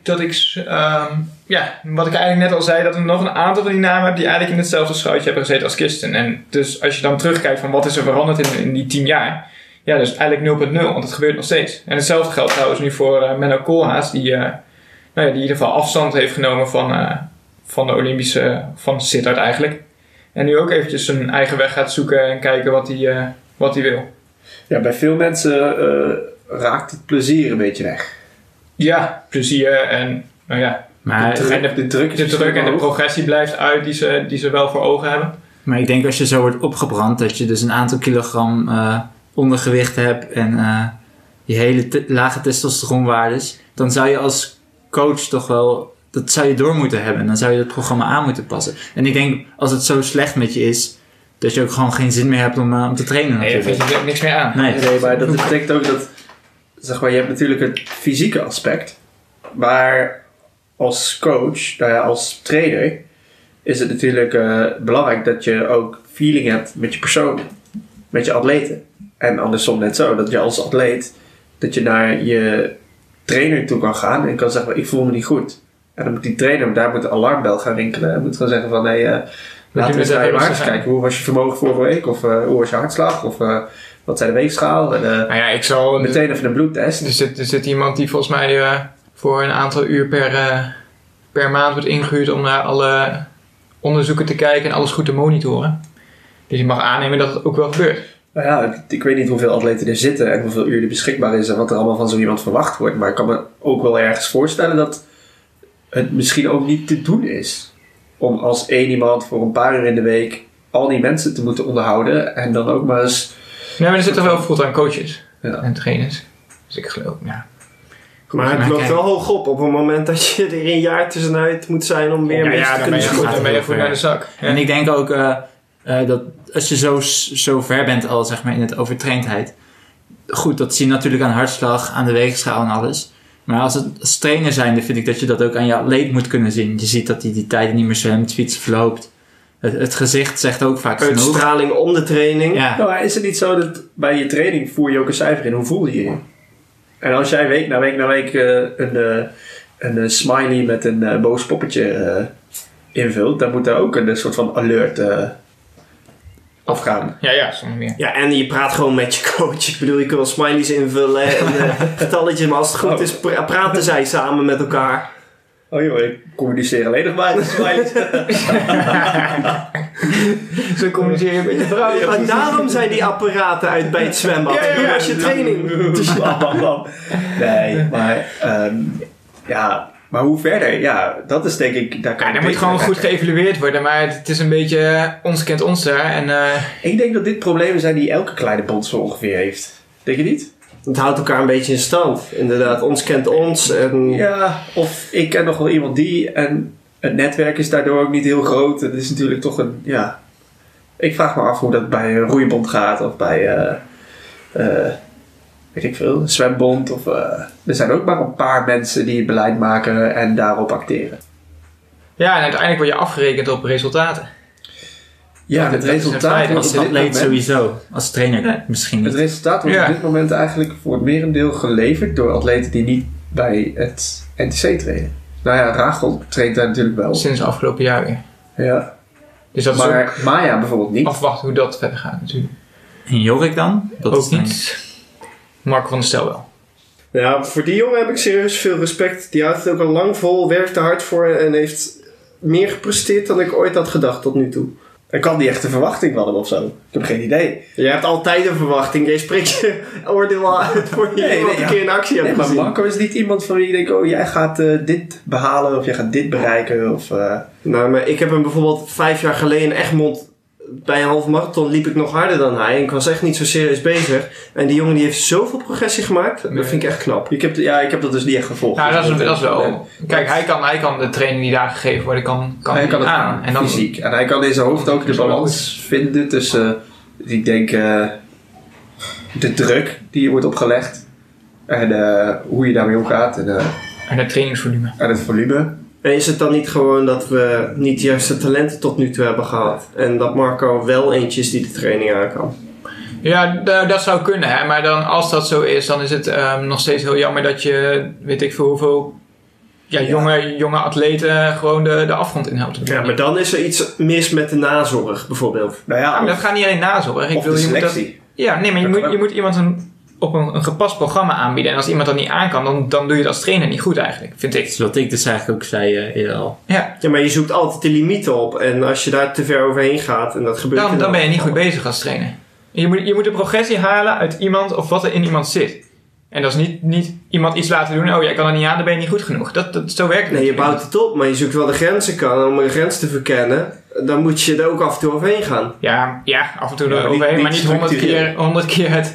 S2: wat ik eigenlijk net al zei, dat er nog een aantal van die namen heb die eigenlijk in hetzelfde schuitje hebben gezeten als Kirsten. En dus als je dan terugkijkt van wat is er veranderd in die 10 jaar, ja, dus eigenlijk 0.0, want het gebeurt nog steeds. En hetzelfde geldt trouwens nu voor Menno Koolhaas, die in ieder geval afstand heeft genomen van de Olympische, van Sittard eigenlijk. En nu ook eventjes zijn eigen weg gaat zoeken en kijken wat hij wil.
S1: Ja, bij veel mensen raakt het plezier een beetje weg.
S2: Ja, plezier en
S3: Maar
S1: de druk
S2: en de progressie blijft uit die ze wel voor ogen hebben.
S3: Maar ik denk als je zo wordt opgebrand, dat je dus een aantal kilogram ondergewicht hebt en je hele lage testosteronwaardes, dan zou je als coach toch wel, dat zou je door moeten hebben. En dan zou je het programma aan moeten passen. En ik denk, als het zo slecht met je is, dat je ook gewoon geen zin meer hebt om te trainen.
S2: Nee, dan vind je er niks meer aan.
S1: Nee, maar dat betekent ook dat, zeg maar, je hebt natuurlijk het fysieke aspect. Maar als coach, als trainer, is het natuurlijk belangrijk dat je ook feeling hebt met je persoon, met je atleten. En andersom net zo, dat je als atleet, dat je naar je trainer toe kan gaan en kan zeggen, ik voel me niet goed. En dan moet die trainer, daar moet de alarmbel gaan rinkelen. En moet gewoon zeggen van, laten we eens naar je waardes kijken. Hoe was je vermogen vorige week? Of hoe was je hartslag? Of wat zijn de weegschaal? En,
S2: ik zal
S1: meteen even een bloedtest.
S2: Er zit iemand die volgens mij voor een aantal uur per maand wordt ingehuurd om naar alle onderzoeken te kijken en alles goed te monitoren. Dus je mag aannemen dat het ook wel gebeurt.
S1: Nou ja, ik weet niet hoeveel atleten er zitten en hoeveel uur er beschikbaar is en wat er allemaal van zo iemand verwacht wordt. Maar ik kan me ook wel ergens voorstellen dat het misschien ook niet te doen is om als één iemand voor een paar uur in de week al die mensen te moeten onderhouden en dan ook maar eens...
S2: Nee, maar er zitten wel fulltime coaches
S1: en
S2: trainers. Dus ik geloof,
S4: Maar het loopt wel hoog op het moment dat je er een jaar tussenuit moet zijn om meer mensen te kunnen sporten.
S2: Dan ben je goed naar de zak. Ja.
S3: En ik denk ook dat als je zo ver bent al, zeg maar, in het overtraindheid. Goed, dat zie je natuurlijk aan hartslag, aan de weegschaal en alles. Maar als trainer zijnde vind ik dat je dat ook aan je atleet moet kunnen zien. Je ziet dat hij die tijden niet meer zwemt, fietsen, verloopt. Het gezicht zegt ook vaak genoeg.
S4: Uitstraling om de training.
S3: Ja.
S1: Nou, is het niet zo dat bij je training voer je ook een cijfer in? Hoe voel je je? En als jij week na week een smiley met een boos poppetje invult, dan moet daar ook een soort van alert afgaan.
S2: Ja, zonder meer.
S4: Ja, en je praat gewoon met je coach. Ik bedoel, je kunt wel smileys invullen en getalletjes, maar als het goed is, praten zij samen met elkaar.
S1: Oh joh, ik communiceer alleen nog maar met smileys.
S2: Zo communiceer je met je vrouw.
S4: Ja, maar daarom zijn die apparaten uit bij het zwembad. Ja, als je training.
S1: Nee, maar maar hoe verder? Ja, dat is denk ik...
S2: Daar moet gewoon goed geëvalueerd worden, maar het is een beetje ons kent ons daar. En,
S1: ik denk dat dit problemen zijn die elke kleine bond zo ongeveer heeft. Denk je niet?
S4: Het houdt elkaar een beetje in stand. Inderdaad, ons kent ons. En...
S1: Ja, of ik ken nog wel iemand die en het netwerk is daardoor ook niet heel groot. Het is natuurlijk toch een... Ja, ik vraag me af hoe dat bij een roeibond gaat of bij... weet ik veel, een zwembond. Of, er zijn ook maar een paar mensen die het beleid maken en daarop acteren.
S2: Ja, en uiteindelijk word je afgerekend op resultaten.
S1: Ja, het resultaat
S3: Als atleet sowieso. Als trainer misschien niet.
S1: Het resultaat wordt op dit moment eigenlijk voor het merendeel geleverd door atleten die niet bij het NTC trainen. Nou ja, Rachel traint daar natuurlijk wel.
S2: Sinds afgelopen jaar weer.
S1: Ja.
S2: Dus dat is
S1: Maar
S2: ook
S1: Maya bijvoorbeeld niet.
S2: afwachten hoe dat verder gaat natuurlijk.
S3: En Jorik dan? Dat
S2: Ook
S3: is dan-
S2: niet. Marco van der Stel wel.
S4: Ja, voor die jongen heb ik serieus veel respect. Die houdt het ook al lang vol, werkt er hard voor en heeft meer gepresteerd dan ik ooit had gedacht tot nu toe.
S1: Ik kan niet echt een verwachting van hem of zo. Ik heb geen idee.
S4: Je hebt altijd een verwachting. Je spreekt je oordeel al uit voor je een keer in actie hebt
S1: maar
S4: gezien.
S1: Marco is niet iemand van wie je denkt, oh jij gaat dit behalen of jij gaat dit bereiken. Of,
S4: Nou, maar ik heb hem bijvoorbeeld 5 jaar geleden in Egmond bij een halve marathon liep ik nog harder dan hij. En ik was echt niet zo serieus bezig. En die jongen die heeft zoveel progressie gemaakt. Dat vind ik echt knap.
S1: ik heb dat dus niet echt gevolgd.
S2: Nou,
S1: Dus
S2: dat is wel. Kijk, hij kan de training die daar gegeven worden, kan
S1: hij kan het
S2: aan. En dan
S1: fysiek. En hij kan in zijn hoofd ook de balans vinden tussen, ik denk, de druk die je wordt opgelegd. En hoe je daarmee omgaat.
S2: En het trainingsvolume.
S1: En het volume.
S4: En is het dan niet gewoon dat we niet de juiste talenten tot nu toe hebben gehad? En dat Marco wel eentje is die de training aan kan?
S2: Ja, dat zou kunnen. Hè? Maar dan, als dat zo is, dan is het nog steeds heel jammer dat je, weet ik veel hoeveel jonge atleten gewoon de afgrond inhoudt.
S4: Ja, maar dan is er iets mis met de nazorg bijvoorbeeld.
S1: Nou ja,
S2: Ja, maar dat gaat niet alleen nazorg.
S1: of de selectie.
S2: Je moet iemand op een gepast programma aanbieden. En als iemand dat niet aan kan, dan doe je dat als trainer niet goed eigenlijk, vind
S3: Dat
S2: ik.
S3: is wat ik dus eigenlijk ook zei eerder al.
S2: Ja,
S4: Ja, maar je zoekt altijd de limieten op. En als je daar te ver overheen gaat, en dat gebeurt...
S2: dan ben je niet goed bezig als trainer. Je moet de progressie halen uit iemand of wat er in iemand zit. En dat is niet iemand iets laten doen. Oh, jij kan er niet aan, dan ben je niet goed genoeg. Zo werkt het
S4: Nee, je
S2: natuurlijk
S4: bouwt het op, maar je zoekt wel de grenzen kan. Om een grens te verkennen, dan moet je er ook af en toe overheen gaan.
S2: Ja, af en toe
S1: Ja, maar
S2: eroverheen,
S1: niet
S2: maar niet 100 keer het...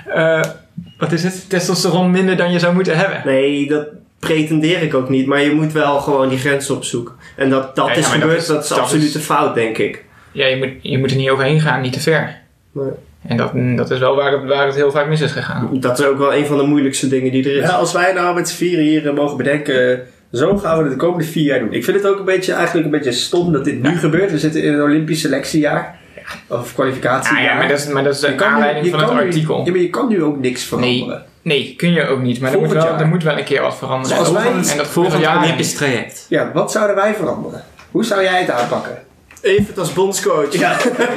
S2: wat is het? Testosteron minder dan je zou moeten hebben.
S4: Nee, dat pretendeer ik ook niet. Maar je moet wel gewoon die grenzen opzoeken. En dat
S2: Ja,
S4: is
S2: maar
S4: gebeurd, dat is
S2: dat
S4: absoluut
S2: is-
S4: een fout, denk ik.
S2: Ja, je moet er niet overheen gaan, niet te ver.
S4: Nee.
S2: En dat is wel waar het heel vaak mis is gegaan.
S4: Dat is ook wel een van de moeilijkste dingen die er is.
S1: Ja, als wij nou met z'n vieren hier mogen bedenken, zo gaan we het de komende 4 jaar doen. Ik vind het ook eigenlijk een beetje stom dat dit nu gebeurt. We zitten in een Olympisch selectiejaar. Of kwalificatiejaar.
S2: Ja, maar dat is de
S1: Je kan nu-
S2: aanleiding
S1: je
S2: van het
S1: kan nu-
S2: artikel.
S1: Ja, maar je kan nu ook niks veranderen.
S2: Nee, kun je ook niet. Maar
S1: Volgend jaar.
S2: er moet wel een keer wat veranderen.
S1: Zoals wij-
S2: En dat
S3: Volgend
S2: jaar
S3: Olympisch traject.
S1: Ja, wat zouden wij veranderen? Hoe zou jij het aanpakken?
S4: Even als bondscoach.
S1: Ja.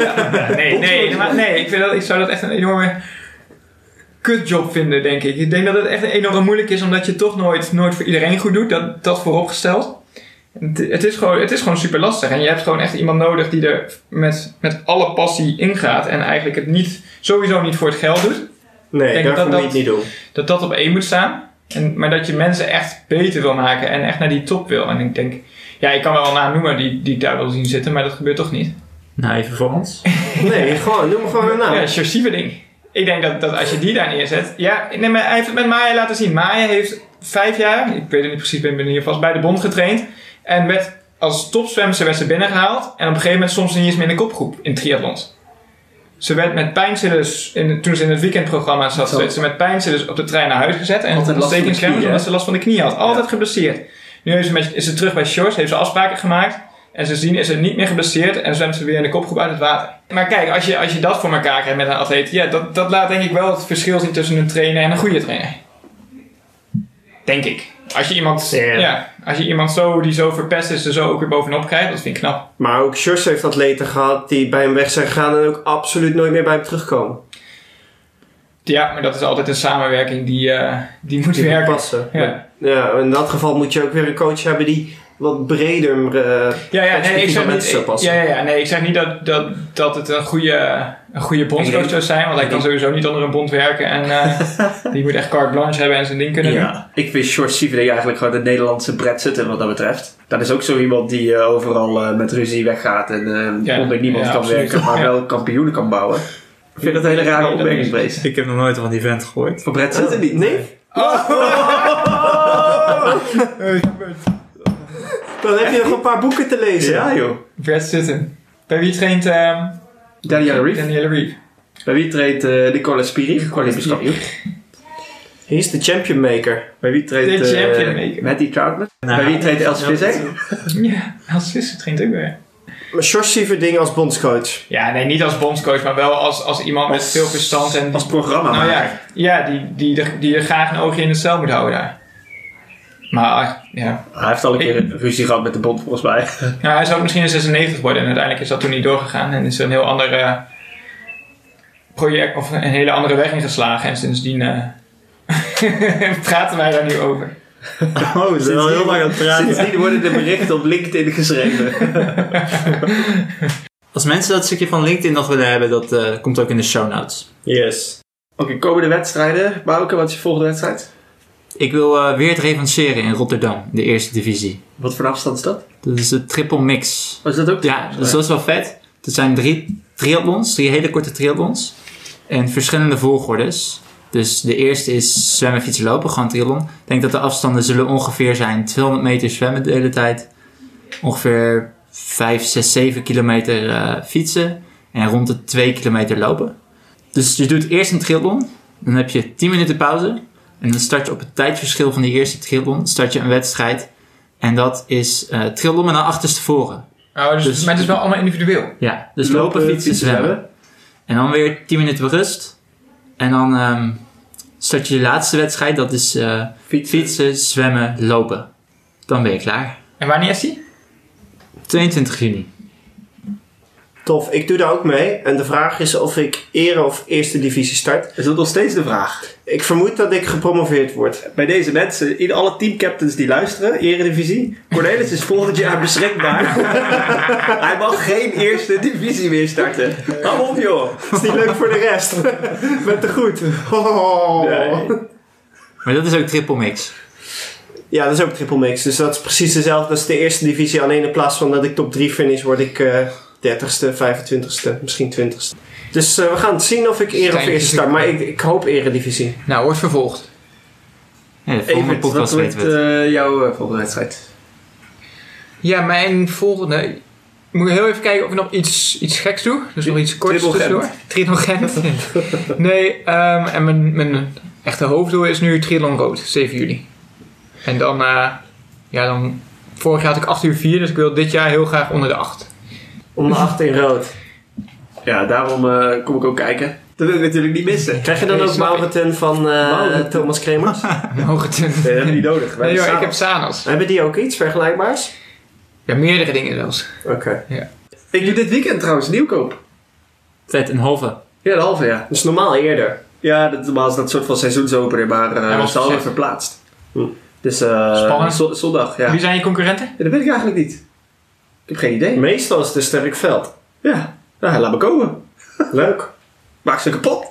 S2: Nee, ik zou dat echt een enorme kutjob vinden, denk ik. Ik denk dat het echt enorm moeilijk is, omdat je het toch nooit voor iedereen goed doet. Dat vooropgesteld. Het is gewoon super lastig. En je hebt gewoon echt iemand nodig die er met alle passie ingaat. En eigenlijk het sowieso niet voor het geld doet.
S4: Nee,
S2: Denk
S4: daarvoor
S2: dat
S4: moet je het niet doen.
S2: Dat op één moet staan. Maar dat je mensen echt beter wil maken en echt naar die top wil. En ik denk, ja, ik kan wel een naam noemen die ik daar wil zien zitten, maar dat gebeurt toch niet.
S3: Nou, even voor ons.
S4: Nee, noem me gewoon een naam.
S2: Ja, Sjors Sieverding. Ik denk dat als je die daar neerzet... Ja, nee, maar hij heeft het met Maya laten zien. Maya heeft 5 jaar, ik weet het niet precies, ben in ieder geval bij de bond getraind. En werd als topzwemster werd ze binnengehaald. En op een gegeven moment stond ze niet eens meer in de kopgroep in triathlons. Ze werd met pijnstillers, toen ze in het weekendprogramma zat, werd ze met pijnstillers op de trein naar huis gezet. En
S1: Altijd last van de
S2: ontstekingsremmers,
S1: knie,
S2: omdat ze last van de knie had. Altijd geblesseerd. Nu is ze terug bij Sjors, heeft ze afspraken gemaakt. En ze zien is ze niet meer geblesseerd en zwemt ze weer in de kopgroep uit het water. Maar kijk, als je dat voor elkaar krijgt met een atleet, ja, dat laat denk ik wel het verschil zien tussen een trainer en een goede trainer. Denk ik. Als je iemand die zo verpest is, er zo ook weer bovenop krijgt, dat vind ik knap.
S4: Maar ook Sjors heeft atleten gehad die bij hem weg zijn gegaan en ook absoluut nooit meer bij hem terugkomen.
S2: Ja, maar dat is altijd een samenwerking die moet
S4: Die
S2: werken.
S4: passen.
S2: Ja.
S4: Ja, in dat geval moet je ook weer een coach hebben die wat breder
S2: ik zeg niet dat het een goede bondscoach zou zijn, want hij kan sowieso niet onder een bond werken en die moet echt carte blanche hebben en zijn ding kunnen doen.
S1: Ja, ik vind Sjors Sieverding eigenlijk gewoon de Nederlandse Brad Sutton wat dat betreft. Dat is ook zo iemand die overal met ruzie weggaat en onder niemand kan
S2: absoluut.
S1: werken, maar wel kampioenen kan bouwen. Ik vind dat een hele rare opmerkingswezen.
S3: Ik heb nog nooit van die vent gehoord.
S1: Van Brad Sutton niet?
S4: Nee? Dan heb je nog een paar boeken te lezen.
S1: Ja joh.
S2: Brad Sutton. Bij wie traint
S1: Danielle Reef.
S2: Danielle Reef?
S1: Bij wie treedt Nicola Spirig, Olympisch kampioen.
S4: Hier is de champion maker.
S1: Bij wie treedt
S2: De champion maker.
S1: Matty Troutman?
S3: Nou,
S1: Bij wie treedt Els Visser?
S2: Ja, als Visser traint ook weer.
S4: Maar George Sieverding als bondscoach.
S2: Ja, nee, niet als bondscoach, maar wel als iemand met veel verstand. En
S1: Als programma.
S2: nou ja, die er graag een oogje in de cel moet houden daar. Maar ja,
S1: Hij heeft al een keer een ruzie gehad met de bond volgens mij.
S2: nou, hij zou misschien een 96 worden en uiteindelijk is dat toen niet doorgegaan. En is er een heel ander project of een hele andere weg ingeslagen. En sindsdien praten wij daar nu over.
S4: Oh, we zijn al heel lang aan het praten.
S1: Sindsdien worden de berichten op LinkedIn geschreven.
S3: Als mensen dat stukje van LinkedIn nog willen hebben, dat komt ook in de show notes.
S4: Yes.
S1: Oké, komende wedstrijden. Bouke, wat is je volgende wedstrijd?
S3: Ik wil weer het revancheren in Rotterdam, de eerste divisie.
S1: Wat voor afstand is dat?
S3: Dat is de triple mix.
S1: Was dat ook?
S3: Ja, dus dat is wel vet. Het zijn 3 triathlons, 3 hele korte triathlons. En verschillende volgordes. Dus de eerste is zwemmen, fietsen, lopen, gewoon triathlon. Ik denk dat de afstanden zullen ongeveer zijn 200 meter zwemmen de hele tijd. Ongeveer 5, 6, 7 kilometer fietsen. En rond de 2 kilometer lopen. Dus je doet eerst een triathlon. Dan heb je 10 minuten pauze. En dan start je op het tijdverschil van die eerste triathlon. Start je een wedstrijd. En dat is triathlon met dan achterstevoren.
S2: Oh, dus maar het is wel allemaal individueel.
S3: Ja, dus lopen, fietsen, zwemmen. En dan weer 10 minuten rust. En dan start je laatste wedstrijd. Dat is fietsen, zwemmen, lopen. Dan ben je klaar.
S2: En wanneer is die?
S3: 22 juni.
S4: Tof, ik doe daar ook mee. En de vraag is of ik ere of eerste divisie start.
S1: Is dat nog steeds de vraag?
S4: Ik vermoed dat ik gepromoveerd word.
S1: Bij deze mensen, in alle teamcaptains die luisteren, Eredivisie. Cornelis is volgend jaar beschikbaar. Hij mag geen eerste divisie meer starten. Hou op joh.
S4: Dat is niet leuk voor de rest. Met te goed. Oh.
S1: Nee.
S3: Maar dat is ook triple mix.
S4: Ja, dat is ook triple mix. Dus dat is precies dezelfde als de eerste divisie. Alleen in plaats van dat ik top 3 finish, word ik 30ste, 25ste, misschien 20ste. Dus we gaan zien of ik ere of eerste start. Maar ik hoop eredivisie.
S2: Nou, wordt vervolgd.
S3: Ja, de volgende
S1: Evert, wat
S3: podcast
S1: wordt
S3: weten we het.
S1: jouw volgende wedstrijd?
S2: Ja, mijn volgende... Ik moet heel even kijken of ik nog iets geks doe. Dus nog iets korts
S1: Triple
S2: tussendoor. Triathlon Gent. Nee, en mijn echte hoofddoel is nu Triathlon Rood, 7 juli. En dan... Vorig jaar had ik 8 uur 4, dus ik wil dit jaar heel graag onder de 8.
S4: Om de 8 in rood.
S1: Ja, daarom kom ik ook kijken. Dat wil ik natuurlijk niet missen.
S4: Krijg je dan
S2: Nee,
S4: ook
S2: snap ik.
S4: Mauriten van Thomas Kremers?
S2: Mogen ten...
S1: Nee, dat hebben we niet nodig.
S2: Nee joh, ik heb Sanos.
S4: Hebben die ook iets vergelijkbaars?
S2: Ja, meerdere dingen zelfs.
S4: Oké.
S1: Ik doe dit weekend trouwens Nieuwkoop.
S3: Vet, een halve.
S1: Ja, de halve ja.
S4: Dus normaal eerder.
S1: Ja, normaal is dat soort van seizoensopener, maar
S2: Hij was
S1: het is alweer
S2: gezet.
S1: verplaatst.
S4: Hm.
S1: Dus
S2: Spannend.
S1: zondag, ja.
S2: Wie zijn je concurrenten?
S1: Ja. Dat weet ik eigenlijk niet. Ik heb geen idee.
S4: Meestal is het een sterk veld.
S1: Ja, nou, laat me komen.
S4: Leuk.
S1: Maak ze kapot.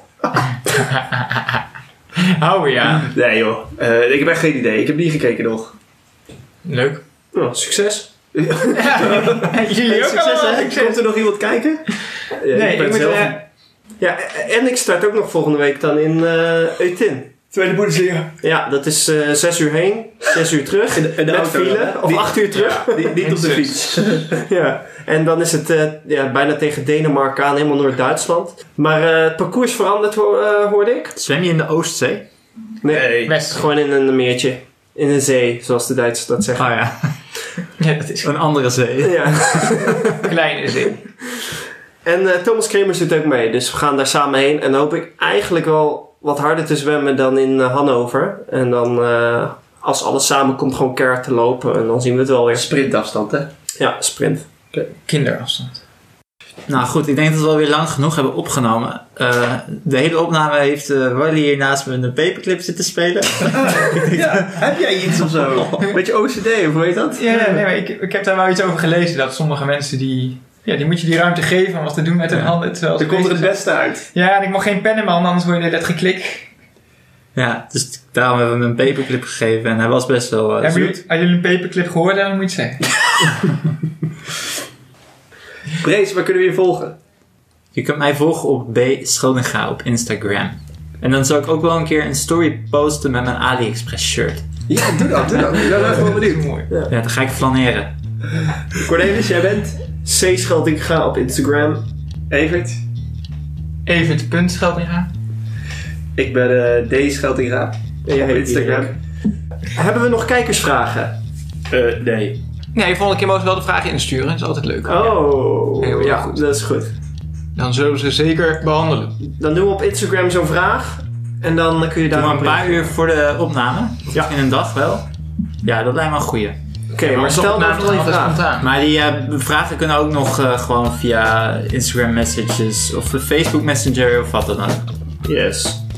S2: Oh ja.
S1: Nee joh, ik heb echt geen idee. Ik heb niet gekeken nog.
S2: Leuk.
S4: Nou, succes.
S2: Jullie ook
S1: Succes
S2: allemaal?
S1: hè? Komt er nog iemand kijken?
S2: Nee, ik moet...
S4: Ja, en ik start ook nog volgende week dan in Eutin.
S1: Tweede Bundesliga.
S4: Ja, dat is 6 uur heen, 6 uur terug.
S1: In de
S4: met
S1: auto,
S4: file.
S1: ja.
S4: Of
S1: Die-
S4: 8 uur terug.
S1: Niet op de fiets.
S4: Ja. En dan is het bijna tegen Denemarken aan, helemaal Noord-Duitsland. Maar het parcours verandert, hoorde ik.
S3: Zwem je in de Oostzee?
S1: Nee.
S2: West.
S4: Gewoon in een meertje. In een zee, zoals de Duitsers dat zeggen.
S3: Oh ja,
S2: Ja, dat is
S3: een andere zee.
S4: Ja.
S2: een kleine zin.
S4: En Thomas Kremers doet ook mee, dus we gaan daar samen heen. En dan hoop ik eigenlijk wel wat harder te zwemmen dan in Hannover. En dan, als alles samenkomt, gewoon keihard te lopen. En dan zien we het wel weer.
S1: Sprintafstand hè.
S4: Ja, sprint.
S2: Kinderafstand.
S3: Nou goed, ik denk dat we alweer lang genoeg hebben opgenomen. De hele opname heeft Wally hier naast me een paperclip zitten spelen.
S1: Ja, heb jij iets of zo? Beetje OCD of hoe heet dat?
S2: Ja, nee, maar ik heb daar wel iets over gelezen. Dat sommige mensen die moet je die ruimte geven om wat te doen met hun handen. Terwijl ze
S1: Er komt er het
S2: bezig
S1: beste uit.
S2: zijn. Ja, en ik mag geen pen in mijn handen, anders hoor je net geklik.
S3: Ja, dus daarom hebben we hem een paperclip gegeven en hij was best wel
S2: Hebben
S3: zoet.
S2: jullie een paperclip gehoord? Dan moet je het zeggen.
S1: Brees, waar kunnen we je volgen?
S3: Je kunt mij volgen op B. Schoninga op Instagram. En dan zal ik ook wel een keer een story posten met mijn AliExpress shirt.
S1: Ja, doe dat. Ik ben echt wel benieuwd.
S2: Mooi.
S3: Ja, dan ga ik flaneren.
S1: Cornelis, jij bent?
S4: C. Scheldinga op Instagram.
S1: Evert?
S2: Even het punt Scheldinga.
S1: Ik ben D. Scheldinga.
S4: Ja,
S1: op Instagram.
S4: Hebben we nog kijkersvragen?
S1: Nee.
S2: Nee, volgende keer mogen ze wel de vragen insturen. Dat is altijd leuk.
S4: Oh,
S2: Heel
S4: ja,
S2: goed.
S4: dat is goed.
S2: Dan zullen we ze zeker behandelen.
S4: Dan doen we op Instagram zo'n vraag. En dan kun je daar
S3: Doe maar een paar uur voor de opname. Of
S4: Ja.
S3: in een dag wel. Ja, dat lijkt me een goeie.
S4: Oké, maar stel dan vooral je vraag.
S2: spontaan.
S3: Maar die vragen kunnen ook nog gewoon via Instagram messages of de Facebook Messenger of wat dan ook.
S4: Yes.